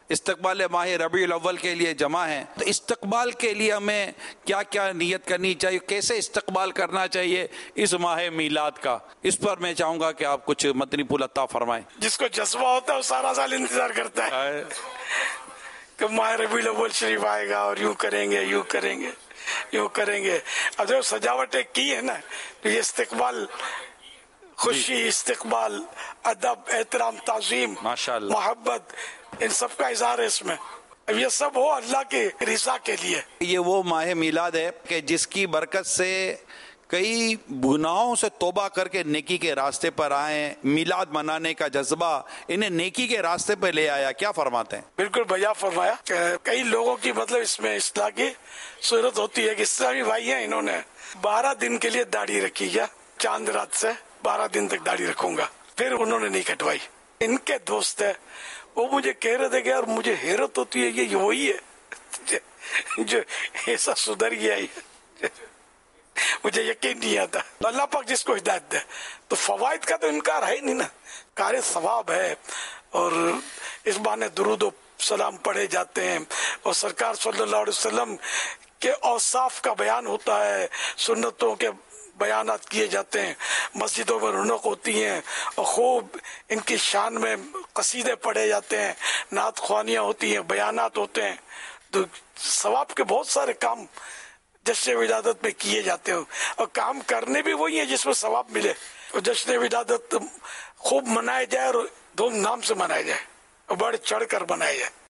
استقبال ماہ ربیع الاول کے لیے جمع ہیں، تو استقبال کے لیے ہمیں کیا کیا نیت کرنی چاہیے، کیسے استقبال کرنا چاہیے اس ماہ میلاد کا؟ اس پر میں چاہوں گا کہ آپ کچھ مدنی پھول عطا فرمائیں۔ جس کو جذبہ ہوتا ہے وہ سارا سال انتظار کرتا ہے کہ ماہ ربیع الاول شریف آئے گا اور یوں کریں گے یوں کریں گے یوں کریں گے۔ اب جو سجاوٹیں کی ہے نا، تو یہ استقبال، خوشی، استقبال، ادب، احترام، تعظیم، ماشاءاللہ، محبت، ان سب کا اظہار ہے اس میں۔ اب یہ سب ہو اللہ کی رضا کے لیے۔ یہ وہ ماہ میلاد ہے کہ جس کی برکت سے کئی گناہوں سے توبہ کر کے نیکی کے راستے پر آئے، میلاد منانے کا جذبہ انہیں نیکی کے راستے پہ لے آیا۔ کیا فرماتے ہیں؟ بالکل بھیا فرمایا کہ کئی لوگوں کی مطلب اس میں اصلاح کی صورت ہوتی ہے کہ اسلامی بھائی ہیں، انہوں نے 12 دن کے لیے داڑھی رکھی، کیا چاند رات سے 12 دن تک داڑھی رکھوں گا، پھر انہوں نے نہیں کٹوائی۔ ان کے دوست ہے، وہ مجھے کہہ رہے تھے کہ یار مجھے حیرت ہوتی ہے، یہ وہی ہے جو ایسا سدھر گیا ہے، مجھے یقین نہیں آتا۔ اللہ پاک جس کو ہدایت دے، تو فوائد کا تو انکار ہے نہیں نا، کار ثواب ہے، اور اس بہانے درود و سلام پڑھے جاتے ہیں، اور سرکار صلی اللہ علیہ وسلم کے اوصاف کا بیان ہوتا ہے، سنتوں کے بیانات کیے جاتے ہیں، مسجدوں میں رونق ہوتی ہیں، اور خوب ان کی شان میں قصیدے پڑھے جاتے ہیں، نعت خوانیاں ہوتی ہیں، بیانات ہوتے ہیں، تو ثواب کے بہت سارے کام جشن ولادت میں کیے جاتے ہیں، اور کام کرنے بھی وہی ہیں جس میں ثواب ملے۔ اور جشن ولادت خوب منائے جائے اور دھوم دھام سے منائے جائے اور بڑھ چڑھ کر منائے جائے۔